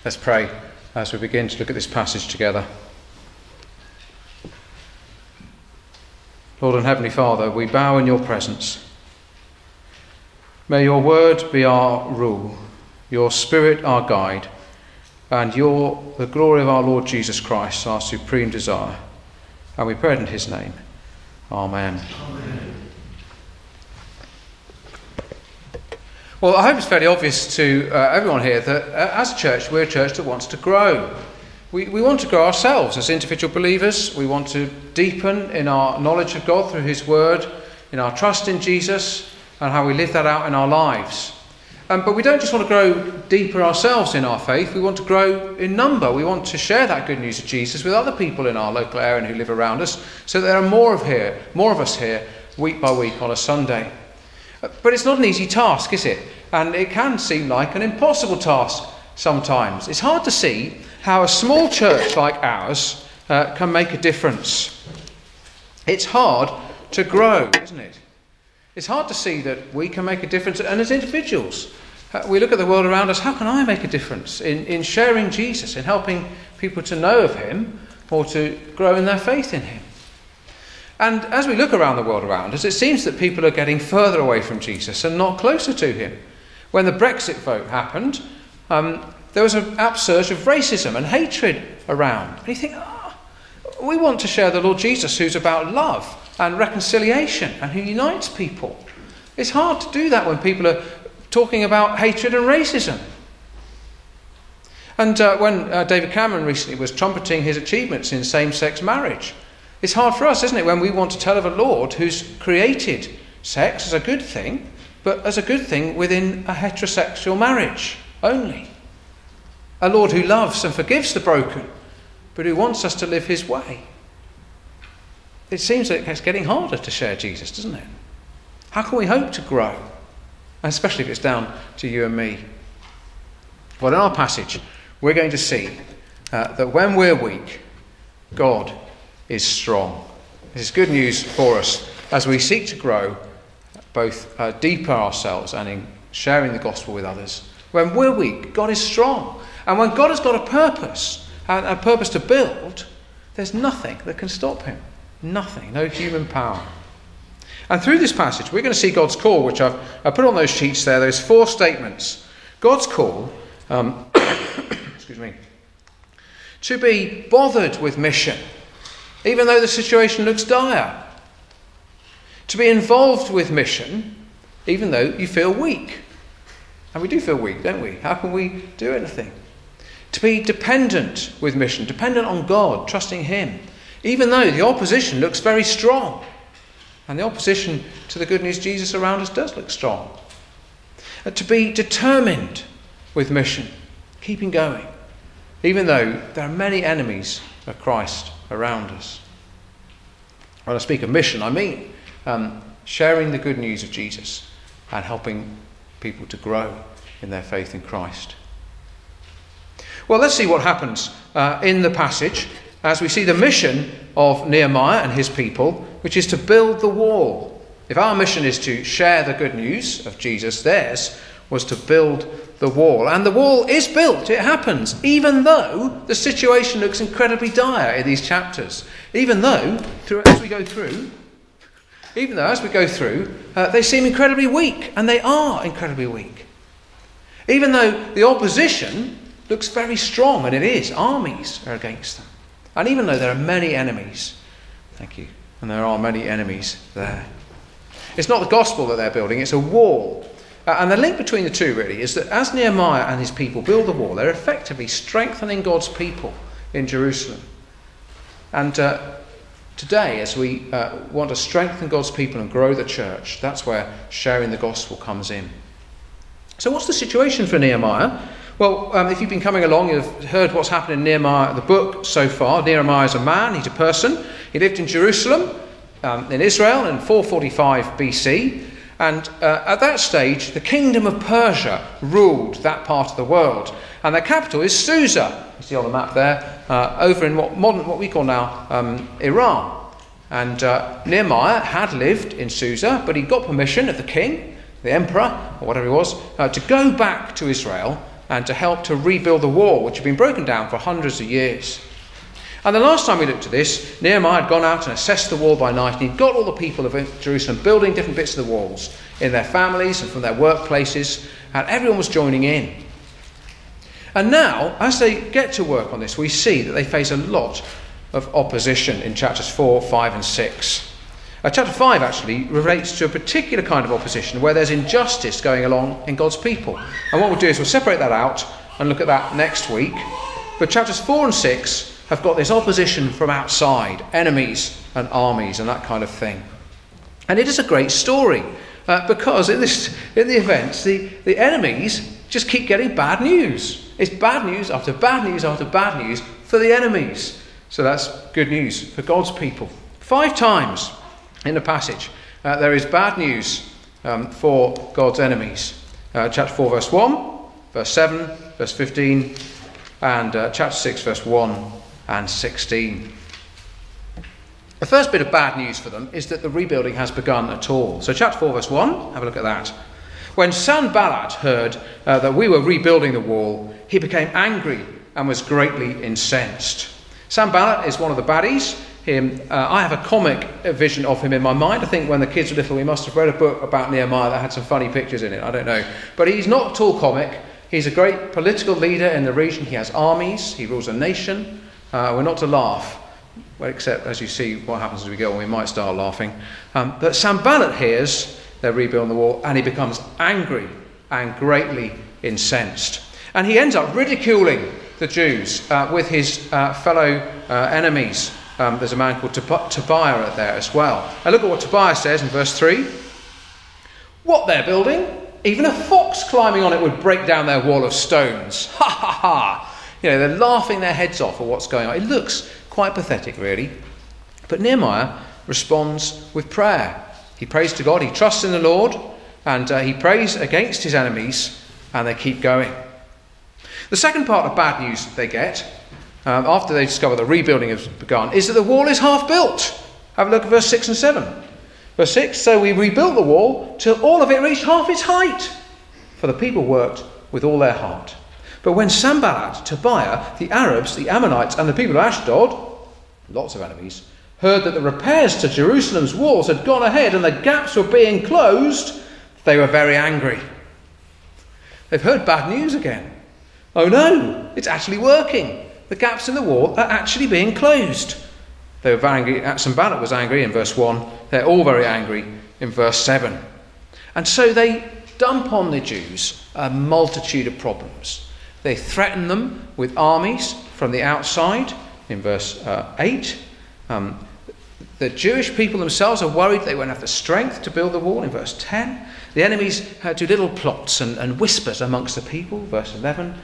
Let's pray as we begin to look at this passage together. Lord and Heavenly Father, we bow in your presence. May your word be our rule, your spirit our guide, and the glory of our Lord Jesus Christ, our supreme desire. And we pray in his name. Amen. Amen. Well, I hope it's fairly obvious to everyone here that as a church, we're a church that wants to grow. We want to grow ourselves as individual believers. We want to deepen in our knowledge of God through his word, in our trust in Jesus, and how we live that out in our lives. But we don't just want to grow deeper ourselves in our faith. We want to grow in number. We want to share that good news of Jesus with other people in our local area and who live around us, so that there are more of us here week by week on a Sunday. But it's not an easy task, is it? And it can seem like an impossible task sometimes. It's hard to see how a small church like ours can make a difference. It's hard to grow, isn't it? It's hard to see that we can make a difference. And as individuals, we look at the world around us, how can I make a difference in sharing Jesus, in helping people to know of him or to grow in their faith in him? And as we look around the world around us, it seems that people are getting further away from Jesus and not closer to him. When the Brexit vote happened, there was an upsurge of racism and hatred around. And you think, we want to share the Lord Jesus, who's about love and reconciliation and who unites people. It's hard to do that when people are talking about hatred and racism. And when David Cameron recently was trumpeting his achievements in same-sex marriage, it's hard for us, isn't it, when we want to tell of a Lord who's created sex as a good thing, but as a good thing within a heterosexual marriage only. A Lord who loves and forgives the broken, but who wants us to live his way. It seems that it's getting harder to share Jesus, doesn't it? How can we hope to grow? Especially if it's down to you and me. Well, in our passage, we're going to see that when we're weak, God is strong. This is good news for us as we seek to grow both deeper ourselves and in sharing the gospel with others. When we're weak, God is strong. And when God has got a purpose, and a purpose to build, there's nothing that can stop him. Nothing, no human power. And through this passage, we're going to see God's call, which I've put on those sheets there, those 4 statements. God's call, excuse me, to be bothered with mission, even though the situation looks dire. To be involved with mission, even though you feel weak. And we do feel weak, don't we? How can we do anything? To be dependent with mission, dependent on God, trusting him, even though the opposition looks very strong. And the opposition to the good news Jesus around us does look strong. To be determined with mission, keeping going, even though there are many enemies of Christ around us. When I speak of mission, I mean sharing the good news of Jesus and helping people to grow in their faith in Christ. Well, let's see what happens in the passage as we see the mission of Nehemiah and his people, which is to build the wall. If our mission is to share the good news of Jesus, theirs was to build the wall. And the wall is built. It happens, even though the situation looks incredibly dire in these chapters. Even though, as we go through, they seem incredibly weak, and they are incredibly weak. Even though the opposition looks very strong, and it is, armies are against them. And even though there are many enemies, and there are many enemies there. It's not the gospel that they're building, it's a wall. And the link between the two really is that as Nehemiah and his people build the wall, they're effectively strengthening God's people in Jerusalem. And today, as we want to strengthen God's people and grow the church, that's where sharing the gospel comes in. So what's the situation for Nehemiah? Well, if you've been coming along, you've heard what's happened in Nehemiah, the book so far. Nehemiah is a man, he's a person. He lived in Jerusalem, in Israel, in 445 BC. And at that stage, the kingdom of Persia ruled that part of the world. And their capital is Susa. You see on the map there, over in what we call now Iran. And Nehemiah had lived in Susa, but he got permission of the king, the emperor, or whatever he was, to go back to Israel and to help to rebuild the wall, which had been broken down for hundreds of years. And the last time we looked at this, Nehemiah had gone out and assessed the wall by night, and he'd got all the people of Jerusalem building different bits of the walls in their families and from their workplaces, and everyone was joining in. And now, as they get to work on this, we see that they face a lot of opposition in chapters 4, 5 and 6. Chapter 5 actually relates to a particular kind of opposition where there's injustice going along in God's people. And what we'll do is we'll separate that out and look at that next week. But chapters 4 and 6 have got this opposition from outside, enemies and armies and that kind of thing. And it is a great story because in the events, the enemies just keep getting bad news. It's bad news after bad news after bad news for the enemies. So that's good news for God's people. 5 times in the passage there is bad news for God's enemies. Chapter 4 verse 1, verse 7, verse 15 and chapter 6 verse 1 and 16. The first bit of bad news for them is that the rebuilding has begun at all. So chapter 4 verse 1, have a look at that. When Sanballat heard that we were rebuilding the wall, he became angry and was greatly incensed. Sanballat is one of the baddies. I have a comic vision of him in my mind. I think when the kids were little, we must have read a book about Nehemiah that had some funny pictures in it. I don't know. But he's not at all comic. He's a great political leader in the region. He has armies. He rules a nation. We're not to laugh. Well, except as you see what happens as we go on, we might start laughing. But Sanballat hears they're rebuilding the wall, and he becomes angry and greatly incensed. And he ends up ridiculing the Jews with his fellow enemies. There's a man called Tobiah there as well. And look at what Tobiah says in verse 3. What they're building? Even a fox climbing on it would break down their wall of stones. Ha ha ha! They're laughing their heads off at what's going on. It looks quite pathetic, really. But Nehemiah responds with prayer. He prays to God, he trusts in the Lord, and he prays against his enemies, and they keep going. The second part of bad news they get, after they discover the rebuilding has begun, is that the wall is half built. Have a look at verse 6 and 7. Verse 6, so we rebuilt the wall till all of it reached half its height, for the people worked with all their heart. But when Sanballat, Tobiah, the Arabs, the Ammonites, and the people of Ashdod, lots of enemies, heard that the repairs to Jerusalem's walls had gone ahead and the gaps were being closed, they were very angry. They've heard bad news again. Oh no, it's actually working. The gaps in the wall are actually being closed. They were very angry. Sanballat was angry in verse 1. They're all very angry in verse 7. And so they dump on the Jews a multitude of problems. They threaten them with armies from the outside in verse 8. The Jewish people themselves are worried they won't have the strength to build the wall in verse 10. The enemies do little plots and whispers amongst the people, verse 11.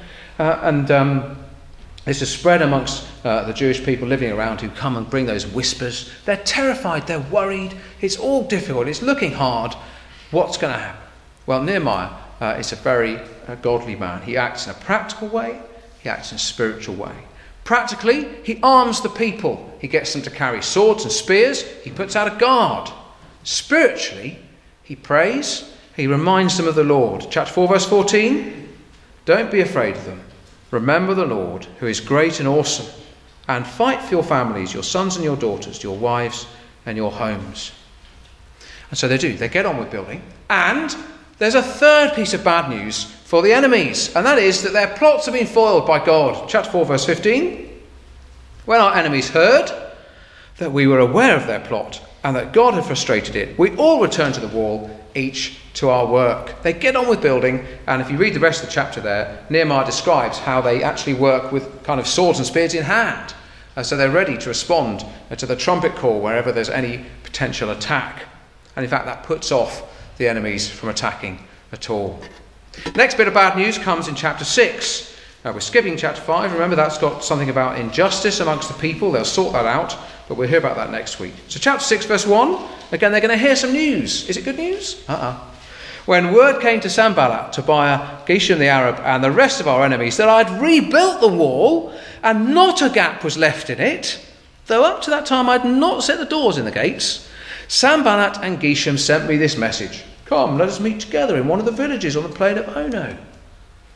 This is spread amongst the Jewish people living around who come and bring those whispers. They're terrified, they're worried, it's all difficult, it's looking hard. What's going to happen? Well, Nehemiah is a very godly man. He acts in a practical way, he acts in a spiritual way. Practically, he arms the people. He gets them to carry swords and spears. He puts out a guard. Spiritually, he prays. He reminds them of the Lord. Chapter 4, verse 14. Don't be afraid of them. Remember the Lord, who is great and awesome. And fight for your families, your sons and your daughters, your wives and your homes. And so they do. They get on with building. And there's a third piece of bad news for the enemies, and that is that their plots have been foiled by God. Chapter 4, verse 15. When our enemies heard that we were aware of their plot and that God had frustrated it, we all returned to the wall, each to our work. They get on with building, and if you read the rest of the chapter there, Nehemiah describes how they actually work with kind of swords and spears in hand. So they're ready to respond to the trumpet call wherever there's any potential attack. And in fact, that puts off the enemies from attacking at all. The next bit of bad news comes in chapter 6. We're skipping chapter 5. Remember, that's got something about injustice amongst the people. They'll sort that out, but we'll hear about that next week. So chapter 6, verse 1. Again, they're going to hear some news. Is it good news? When word came to Sanballat, Tobiah, Geshem the Arab, and the rest of our enemies that I'd rebuilt the wall and not a gap was left in it, though up to that time I'd not set the doors in the gates, Sanballat and Geshem sent me this message. Come, let us meet together in one of the villages on the plain of Ono.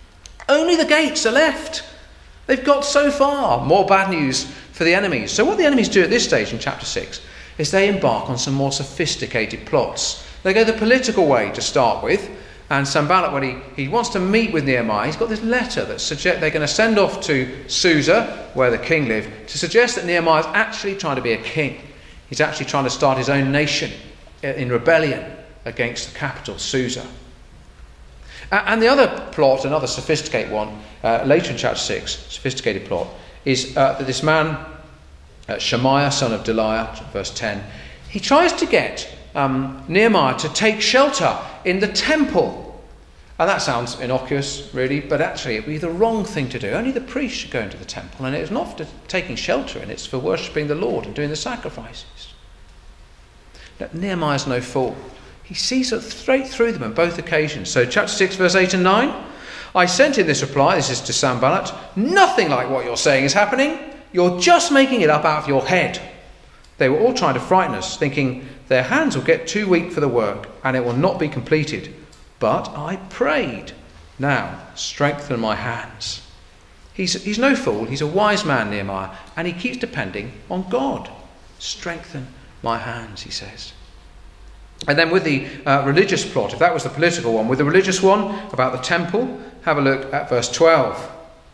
Only the gates are left. They've got so far. More bad news for the enemies. So what the enemies do at this stage in chapter 6 is they embark on some more sophisticated plots. They go the political way to start with. And Sanballat, when he wants to meet with Nehemiah, he's got this letter that suggests they're going to send off to Susa, where the king lived, to suggest that Nehemiah is actually trying to be a king. He's actually trying to start his own nation in rebellion against the capital, Susa. And the other plot, another sophisticated one, later in chapter 6, sophisticated plot, is that this man, Shemaiah, son of Delaiah, verse 10, he tries to get Nehemiah to take shelter in the temple. And that sounds innocuous, really, but actually it would be the wrong thing to do. Only the priest should go into the temple, and it's not for taking shelter in, it's for worshipping the Lord and doing the sacrifices. Now, Nehemiah's no fool. He sees it straight through them on both occasions. So chapter 6, verse 8 and 9, I sent in this reply, this is to Sanballat, nothing like what you're saying is happening. You're just making it up out of your head. They were all trying to frighten us, thinking their hands will get too weak for the work and it will not be completed. But I prayed, now strengthen my hands. He's no fool, he's a wise man, Nehemiah, and he keeps depending on God. Strengthen my hands, he says. And then with the religious plot, if that was the political one, with the religious one about the temple, have a look at verse 12.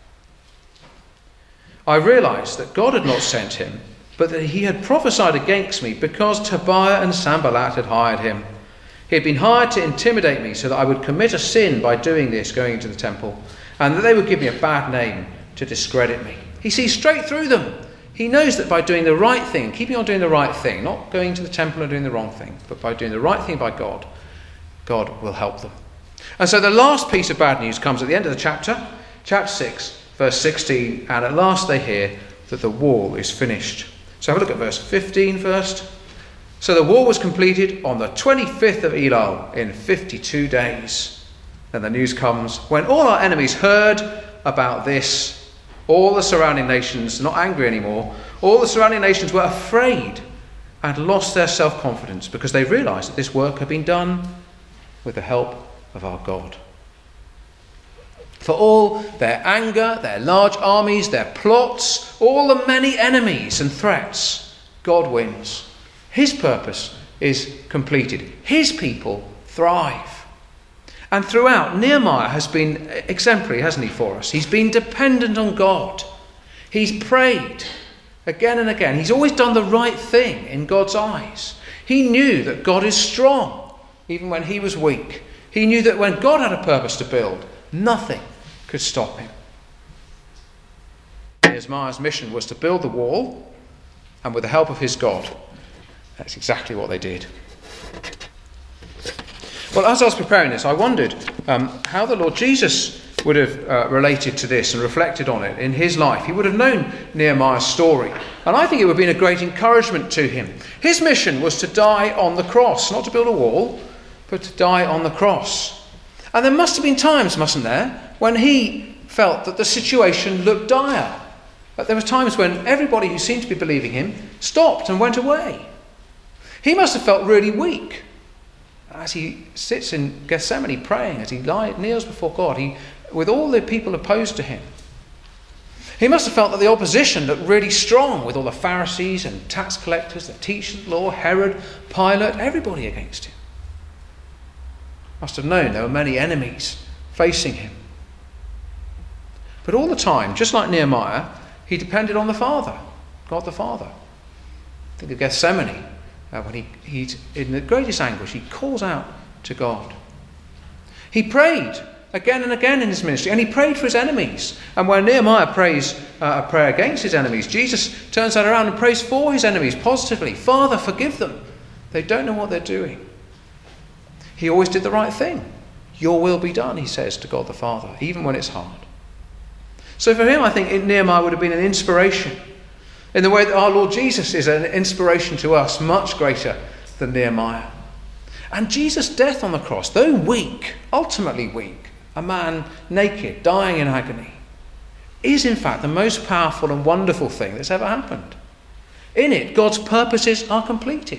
I realised that God had not sent him, but that he had prophesied against me because Tobiah and Sanballat had hired him. He had been hired to intimidate me so that I would commit a sin by doing this, going into the temple, and that they would give me a bad name to discredit me. He sees straight through them. He knows that by doing the right thing, keeping on doing the right thing, not going to the temple and doing the wrong thing, but by doing the right thing by God, God will help them. And so the last piece of bad news comes at the end of the chapter 6, verse 16, and at last they hear that the wall is finished. So have a look at verse 15 first. So the wall was completed on the 25th of Elul in 52 days. Then the news comes, when all our enemies heard about this, all the surrounding nations, not angry anymore, all the surrounding nations were afraid and lost their self-confidence because they realised that this work had been done with the help of our God. For all their anger, their large armies, their plots, all the many enemies and threats, God wins. His purpose is completed. His people thrive. And throughout, Nehemiah has been exemplary, hasn't he, for us? He's been dependent on God. He's prayed again and again. He's always done the right thing in God's eyes. He knew that God is strong, even when he was weak. He knew that when God had a purpose to build, nothing could stop him. Nehemiah's mission was to build the wall, and with the help of his God, that's exactly what they did. Well, as I was preparing this, I wondered how the Lord Jesus would have related to this and reflected on it in his life. He would have known Nehemiah's story, and I think it would have been a great encouragement to him. His mission was to die on the cross, not to build a wall, but to die on the cross. And there must have been times, mustn't there, when he felt that the situation looked dire. But there were times when everybody who seemed to be believing him stopped and went away. He must have felt really weak as he sits in Gethsemane praying, as he kneels before God, with all the people opposed to him. He must have felt that the opposition looked really strong, with all the Pharisees and tax collectors, the teachers of the law, Herod, Pilate, everybody against him. Must have known there were many enemies facing him. But all the time, just like Nehemiah, he depended on the Father, God the Father. Think of Gethsemane. When he's in the greatest anguish, he calls out to God. He prayed again and again in his ministry, and he prayed for his enemies. And when Nehemiah prays a prayer against his enemies, Jesus turns that around and prays for his enemies positively. Father, forgive them. They don't know what they're doing. He always did the right thing. Your will be done, he says to God the Father, even when it's hard. So for him, I think Nehemiah would have been an inspiration, in the way that our Lord Jesus is an inspiration to us, much greater than Nehemiah. And Jesus' death on the cross, though weak, ultimately weak, a man naked, dying in agony, is in fact the most powerful and wonderful thing that's ever happened. In it, God's purposes are completed.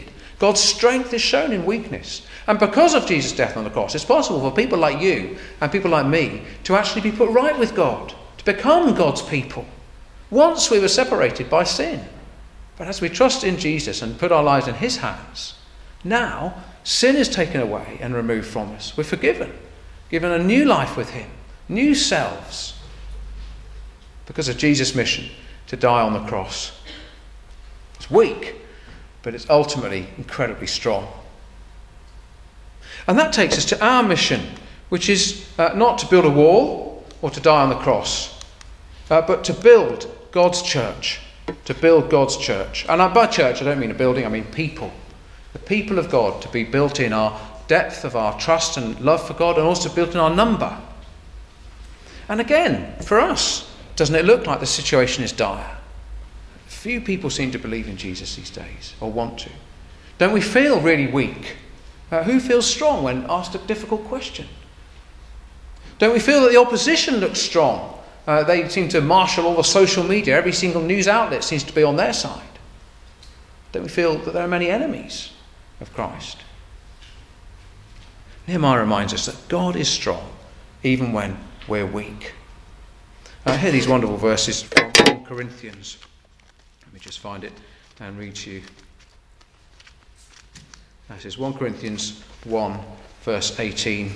God's strength is shown in weakness. And because of Jesus' death on the cross, it's possible for people like you and people like me to actually be put right with God, to become God's people. Once we were separated by sin. But as we trust in Jesus and put our lives in his hands, now sin is taken away and removed from us. We're forgiven, given a new life with him, new selves, because of Jesus' mission to die on the cross. It's weak, but it's ultimately incredibly strong. And that takes us to our mission, which is not to build a wall or to die on the cross, but to build God's church. To build God's church. And by church, I don't mean a building, I mean people. The people of God, to be built in our depth of our trust and love for God, and also built in our number. And again, for us, doesn't it look like the situation is dire? Few people seem to believe in Jesus these days, or want to. Don't we feel really weak? Who feels strong when asked a difficult question? Don't we feel that the opposition looks strong? They seem to marshal all the social media. Every single news outlet seems to be on their side. Don't we feel that there are many enemies of Christ? Nehemiah reminds us that God is strong even when we're weak. I hear these wonderful verses from 1 Corinthians. Let me just find it and read to you. That is 1 Corinthians 1, verse 18.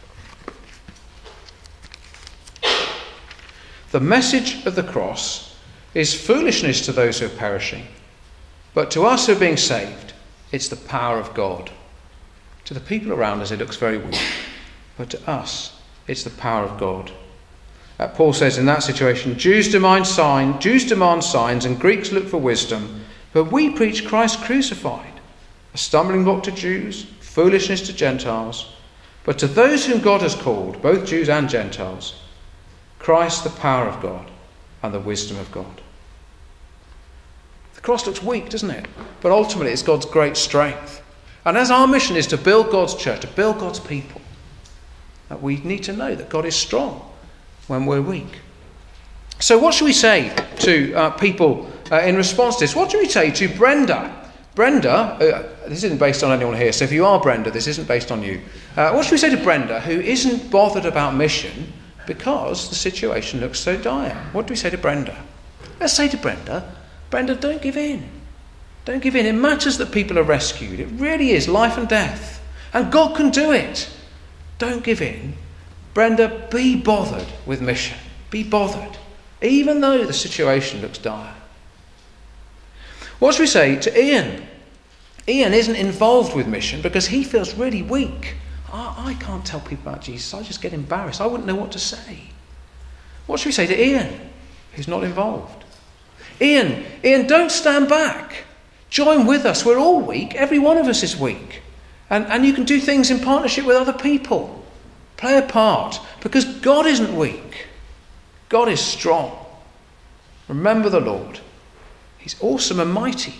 The message of the cross is foolishness to those who are perishing, but to us who are being saved, it's the power of God. To the people around us, it looks very weak, but to us, it's the power of God. Paul says in that situation, Jews demand signs, and Greeks look for wisdom, but we preach Christ crucified, a stumbling block to Jews, foolishness to Gentiles, but to those whom God has called, both Jews and Gentiles, Christ the power of God and the wisdom of God. The cross looks weak, doesn't it? But ultimately it's God's great strength. And as our mission is to build God's church, to build God's people, that we need to know that God is strong when we're weak. So what should we say to people in response to this? What should we say to Brenda? Brenda, this isn't based on anyone here, so if you are Brenda, this isn't based on you. What should we say to Brenda, who isn't bothered about mission because the situation looks so dire? What do we say to Brenda? Let's say to Brenda, Brenda, don't give in. Don't give in. It matters that people are rescued. It really is life and death. And God can do it. Don't give in. Brenda, be bothered with mission. Be bothered, even though the situation looks dire. What should we say to Ian? Ian isn't involved with mission because he feels really weak. I can't tell people about Jesus. I just get embarrassed. I wouldn't know what to say. What should we say to Ian, who's not involved? Ian, don't stand back. Join with us. We're all weak. Every one of us is weak. And you can do things in partnership with other people. Play a part, because God isn't weak. God is strong. Remember the Lord. He's awesome and mighty.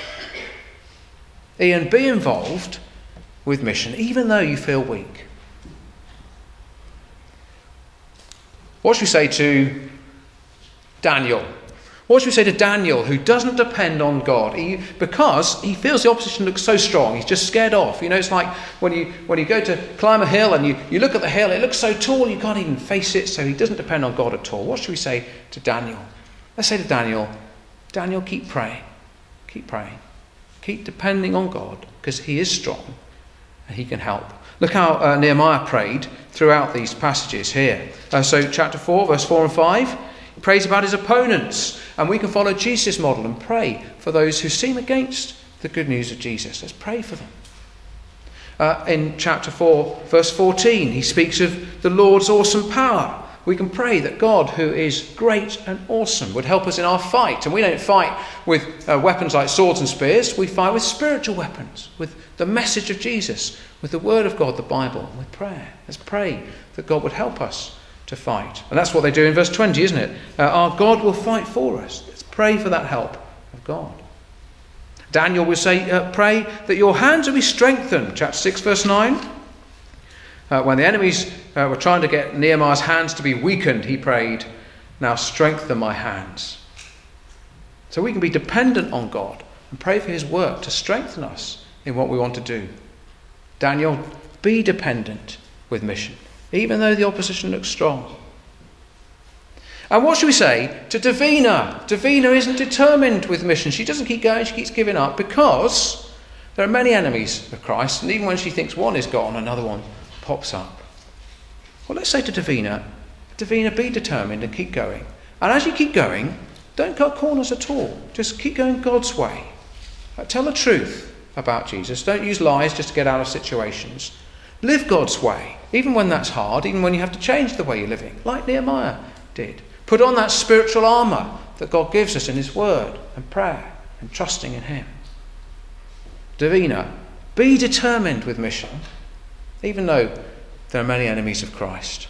Ian, be involved with mission, even though you feel weak. What should we say to Daniel? What should we say to Daniel, who doesn't depend on God because he feels the opposition looks so strong? He's just scared off. You know, it's like when you go to climb a hill and you look at the hill, it looks so tall you can't even face it, so he doesn't depend on God at all. What should we say to Daniel? Let's say to Daniel, keep praying. Keep praying. Keep depending on God, because he is strong and he can help. Look how Nehemiah prayed throughout these passages here. So chapter 4, verse 4 and 5. He prays about his opponents, and we can follow Jesus' model and pray for those who seem against the good news of Jesus. Let's pray for them. In chapter 4, verse 14, he speaks of the Lord's awesome power. We can pray that God, who is great and awesome, would help us in our fight. And we don't fight with weapons like swords and spears. We fight with spiritual weapons, with the message of Jesus, with the word of God, the Bible, with prayer. Let's pray that God would help us to fight. And that's what they do in verse 20, isn't it? Our God will fight for us. Let's pray for that help of God. Daniel will say, pray that your hands will be strengthened. Chapter 6, verse 9. When the enemies were trying to get Nehemiah's hands to be weakened, he prayed, now strengthen my hands. So we can be dependent on God and pray for his work to strengthen us in what we want to do. Daniel, be dependent with mission, even though the opposition looks strong. And what should we say to Davina? Davina isn't determined with mission. She doesn't keep going, she keeps giving up, because there are many enemies of Christ, and even when she thinks one is gone, another one pops up. Well, let's say to Davina, be determined and keep going. And as you keep going, don't cut corners at all. Just keep going God's way. Tell the truth about Jesus. Don't use lies just to get out of situations. Live God's way, even when that's hard, even when you have to change the way you're living, like Nehemiah did. Put on that spiritual armour that God gives us in his word and prayer and trusting in him. Davina, be determined with mission, even though there are many enemies of Christ.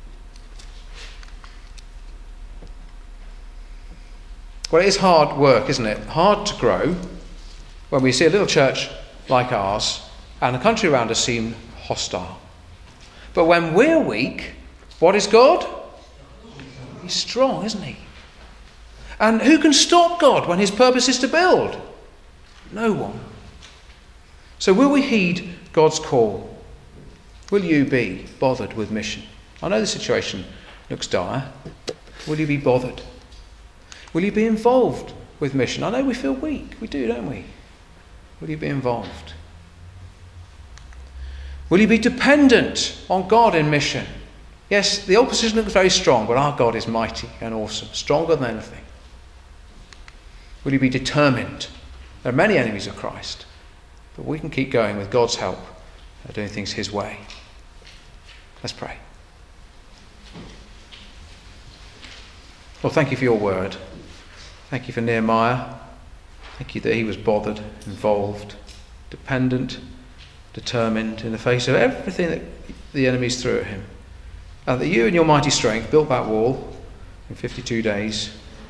Well, it is hard work, isn't it? Hard to grow when we see a little church like ours and the country around us seem hostile. But when we're weak, what is God? He's strong, isn't he? And who can stop God when his purpose is to build? No one. So will we heed God's call? Will you be bothered with mission? I know the situation looks dire. Will you be bothered? Will you be involved with mission? I know we feel weak. We do, don't we? Will you be involved? Will you be dependent on God in mission? Yes, the opposition looks very strong, but our God is mighty and awesome, stronger than anything. Will you be determined? There are many enemies of Christ, but we can keep going with God's help, doing things his way. Let's pray. Lord, thank you for your word. Thank you for Nehemiah. Thank you that he was bothered, involved, dependent, determined in the face of everything that the enemies threw at him. And that you in your mighty strength built that wall in 52 days,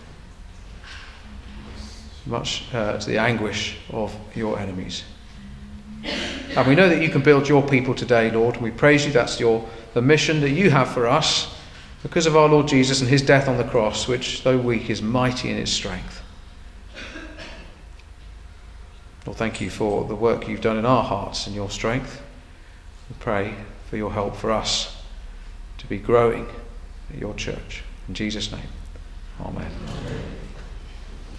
much to the anguish of your enemies. And we know that you can build your people today, Lord, and we praise you. That's the mission that you have for us because of our Lord Jesus and his death on the cross, which, though weak, is mighty in its strength. Lord, thank you for the work you've done in our hearts and your strength. We pray for your help for us to be growing at your church. In Jesus' name, amen.